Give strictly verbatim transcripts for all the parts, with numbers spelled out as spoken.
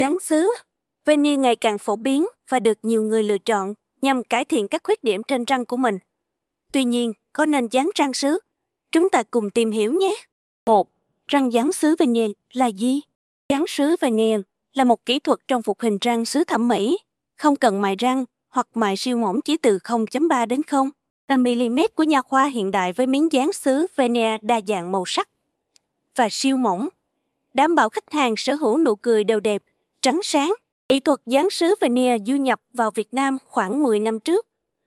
Dán sứ veneer ngày càng phổ biến và được nhiều người lựa chọn nhằm cải thiện các khuyết điểm trên răng của mình. Tuy nhiên, có nên dán răng sứ? Chúng ta cùng tìm hiểu nhé. một. Răng dán sứ veneer là gì? Dán sứ veneer là một kỹ thuật trong phục hình răng sứ thẩm mỹ, không cần mài răng hoặc mài siêu mỏng chỉ từ không phẩy ba đến không phẩy năm mi-li-mét của nha khoa hiện đại với miếng dán sứ veneer đa dạng màu sắc và siêu mỏng, đảm bảo khách hàng sở hữu nụ cười đều đẹp, trắng sáng. Kỹ thuật dán sứ veneer du nhập vào Việt Nam khoảng mười năm trước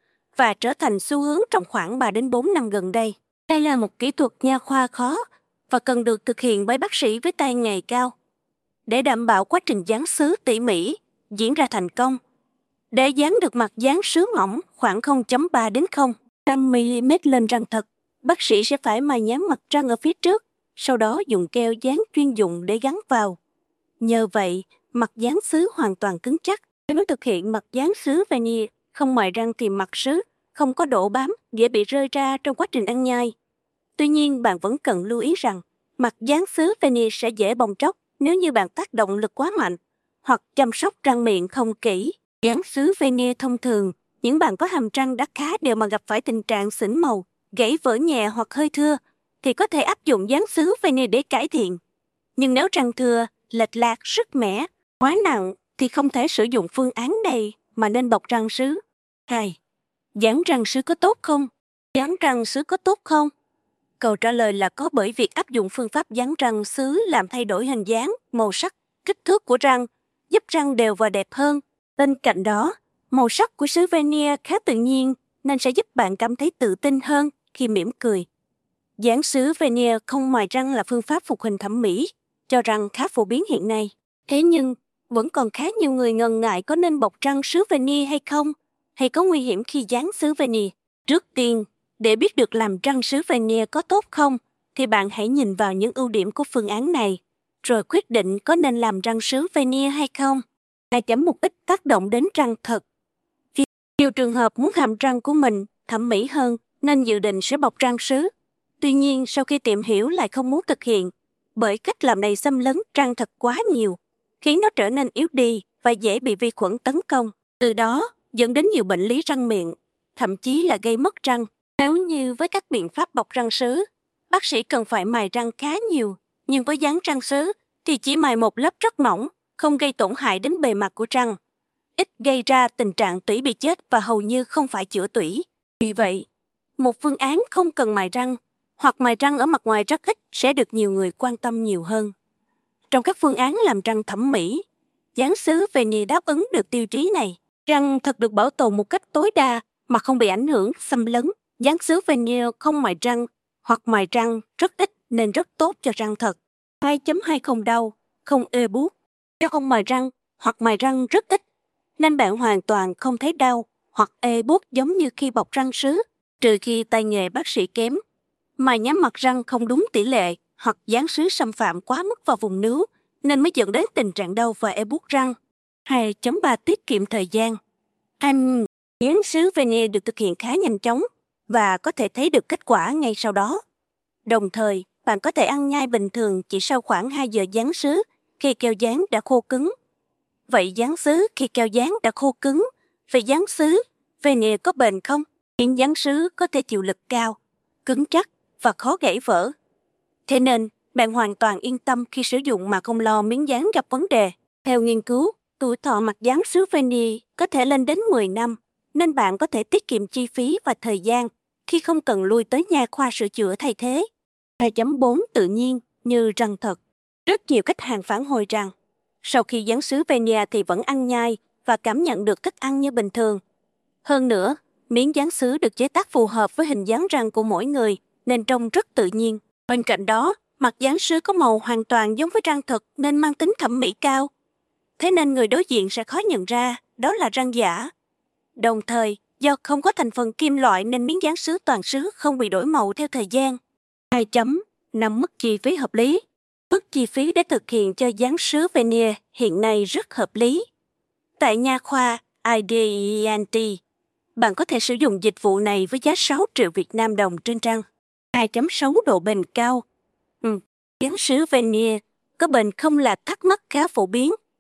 và trở thành xu hướng trong khoảng ba đến bốn năm gần đây. Đây là một kỹ thuật nha khoa khó và cần được thực hiện bởi bác sĩ với tay nghề cao để đảm bảo quá trình dán sứ tỉ mỉ diễn ra thành công. Để dán được mặt dán sứ mỏng khoảng không phẩy ba đến không phẩy năm mi-li-mét lên răng thật, bác sĩ sẽ phải mài nhám mặt răng ở phía trước, sau đó dùng keo dán chuyên dụng để gắn vào. Nhờ vậy, mặt dán sứ hoàn toàn cứng chắc. Nếu thực hiện mặt dán sứ veneer không mài răng thì mặt sứ không có độ bám, dễ bị rơi ra trong quá trình ăn nhai. Tuy nhiên, bạn vẫn cần lưu ý rằng mặt dán sứ veneer sẽ dễ bong tróc nếu như bạn tác động lực quá mạnh hoặc chăm sóc răng miệng không kỹ. Dán sứ veneer thông thường, những bạn có hàm răng đã khá đều mà gặp phải tình trạng xỉn màu, gãy vỡ nhẹ hoặc hơi thưa, thì có thể áp dụng dán sứ veneer để cải thiện. Nhưng nếu răng thưa, lệch lạc, sứt mẻ, quá nặng thì không thể sử dụng phương án này mà nên bọc răng sứ. hai. Dán răng sứ có tốt không? Dán răng sứ có tốt không? Câu trả lời là có, bởi việc áp dụng phương pháp dán răng sứ làm thay đổi hình dáng, màu sắc, kích thước của răng, giúp răng đều và đẹp hơn. Bên cạnh đó, màu sắc của sứ veneer khá tự nhiên nên sẽ giúp bạn cảm thấy tự tin hơn khi mỉm cười. Dán sứ veneer không mài răng là phương pháp phục hình thẩm mỹ cho răng khá phổ biến hiện nay. Thế nhưng, vẫn còn khá nhiều người ngần ngại có nên bọc răng sứ veneer hay không, hay có nguy hiểm khi dán sứ veneer. Trước tiên, để biết được làm răng sứ veneer có tốt không, thì bạn hãy nhìn vào những ưu điểm của phương án này, rồi quyết định có nên làm răng sứ veneer hay không. hai. Một ít tác động đến răng thật. Vì nhiều trường hợp muốn hàm răng của mình thẩm mỹ hơn nên dự định sẽ bọc răng sứ. Tuy nhiên, sau khi tìm hiểu lại không muốn thực hiện, bởi cách làm này xâm lấn răng thật quá nhiều, khiến nó trở nên yếu đi và dễ bị vi khuẩn tấn công. Từ đó, dẫn đến nhiều bệnh lý răng miệng, thậm chí là gây mất răng. Nếu như với các biện pháp bọc răng sứ, bác sĩ cần phải mài răng khá nhiều, nhưng với dán răng sứ thì chỉ mài một lớp rất mỏng, không gây tổn hại đến bề mặt của răng, ít gây ra tình trạng tủy bị chết và hầu như không phải chữa tủy. Vì vậy, một phương án không cần mài răng hoặc mài răng ở mặt ngoài rất ít sẽ được nhiều người quan tâm nhiều hơn. Trong các phương án làm răng thẩm mỹ, dán sứ veneer đáp ứng được tiêu chí này. Răng thật được bảo tồn một cách tối đa mà không bị ảnh hưởng, xâm lấn. Dán sứ veneer không mài răng hoặc mài răng rất ít nên rất tốt cho răng thật. hai chấm hai không đau, không ê buốt. Nếu không mài răng hoặc mài răng rất ít, nên bạn hoàn toàn không thấy đau hoặc ê buốt giống như khi bọc răng sứ, trừ khi tay nghề bác sĩ kém, mài nhám mặt răng không đúng tỷ lệ hoặc dán sứ xâm phạm quá mức vào vùng nướu nên mới dẫn đến tình trạng đau và ê buốt răng. hai chấm ba Tiết kiệm thời gian. Anh dán sứ veneer được thực hiện khá nhanh chóng và có thể thấy được kết quả ngay sau đó. Đồng thời, bạn có thể ăn nhai bình thường chỉ sau khoảng hai giờ dán sứ khi keo dán đã khô cứng. Vậy dán sứ khi keo dán đã khô cứng, vậy dán sứ veneer có bền không? Miếng dán sứ có thể chịu lực cao, cứng chắc và khó gãy vỡ. Thế nên, bạn hoàn toàn yên tâm khi sử dụng mà không lo miếng dán gặp vấn đề. Theo nghiên cứu, tuổi thọ mặt dán sứ veneer có thể lên đến mười năm, nên bạn có thể tiết kiệm chi phí và thời gian khi không cần lui tới nha khoa sửa chữa thay thế. hai chấm bốn Tự nhiên như răng thật. Rất nhiều khách hàng phản hồi rằng, sau khi dán sứ veneer thì vẫn ăn nhai và cảm nhận được thức ăn như bình thường. Hơn nữa, miếng dán sứ được chế tác phù hợp với hình dáng răng của mỗi người nên trông rất tự nhiên. Bên cạnh đó, mặt dán sứ có màu hoàn toàn giống với răng thật nên mang tính thẩm mỹ cao. Thế nên người đối diện sẽ khó nhận ra đó là răng giả. Đồng thời, do không có thành phần kim loại nên miếng dán sứ toàn sứ không bị đổi màu theo thời gian. hai chấm năm Mức chi phí hợp lý. Mức chi phí để thực hiện cho dán sứ veneer hiện nay rất hợp lý. Tại nha khoa i đê e en tê, bạn có thể sử dụng dịch vụ này với giá sáu triệu Việt Nam đồng trên răng. hai chấm sáu Độ bền cao. Ừ, dán sứ veneer có bền không là thắc mắc khá phổ biến.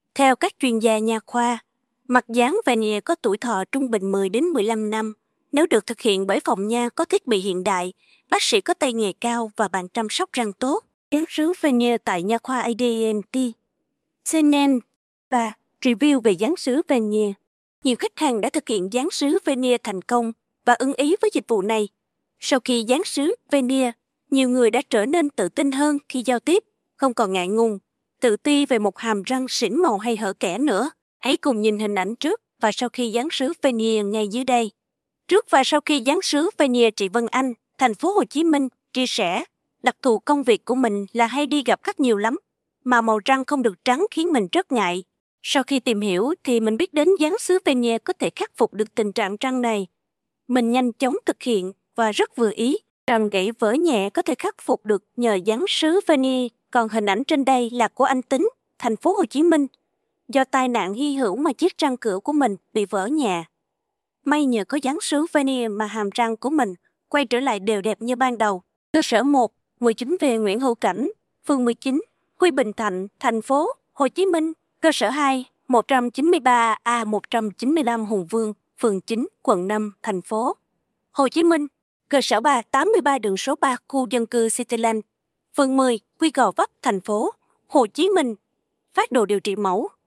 Theo các chuyên gia nha khoa, mặt dán veneer có tuổi thọ trung bình mười đến mười lăm năm. Nếu được thực hiện bởi phòng nha có thiết bị hiện đại, bác sĩ có tay nghề cao và bạn chăm sóc răng tốt. Dán sứ veneer tại nha khoa a đê en tê. Senen và review về dán sứ veneer. Nhiều khách hàng đã thực hiện dán sứ veneer thành công và ưng ý với dịch vụ này. Sau khi dán sứ veneer, nhiều người đã trở nên tự tin hơn khi giao tiếp, không còn ngại ngùng, tự ti về một hàm răng xỉn màu hay hở kẽ nữa. Hãy cùng nhìn hình ảnh trước và sau khi dán sứ veneer ngay dưới đây. Trước và sau khi dán sứ veneer, chị Vân Anh, thành phố Hồ Chí Minh, chia sẻ, đặc thù công việc của mình là hay đi gặp khách nhiều lắm, mà màu răng không được trắng khiến mình rất ngại. Sau khi tìm hiểu thì mình biết đến dán sứ veneer có thể khắc phục được tình trạng răng này. Mình nhanh chóng thực hiện và rất vừa ý. Răng gãy vỡ nhẹ có thể khắc phục được nhờ dán sứ veneer. Còn hình ảnh trên đây là của anh Tính, thành phố Hồ Chí Minh. Do tai nạn hy hữu mà chiếc răng cửa của mình bị vỡ nhẹ. May nhờ có dán sứ veneer mà hàm răng của mình quay trở lại đều đẹp như ban đầu. Cơ sở một, mười chín V Nguyễn Hữu Cảnh, phường mười chín, Huy Bình Thạnh, thành phố Hồ Chí Minh. Cơ sở hai, một trăm chín mươi ba A một trăm chín mươi lăm Hùng Vương, phường chín, quận năm, thành phố Hồ Chí Minh. Cơ sở ba, tám mươi ba đường số ba, khu dân cư Cityland, phường mười, Quy Gò Vấp, thành phố Hồ Chí Minh. Phác đồ điều trị mẫu,